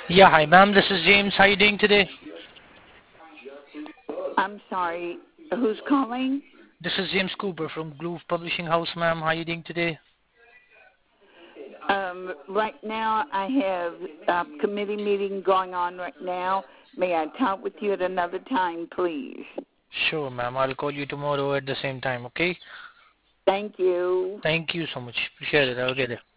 Yeah, hi ma'am, this is James. How are you doing today? I'm sorry. Who's calling? This is James Cooper from Groove Publishing House, ma'am. How are you doing today? Right now, I have a committee meeting going on right now. May I talk with you at another time, please? Sure, ma'am. I'll call you tomorrow at the same time, okay? Thank you. Thank you so much. Appreciate it. Have a good day.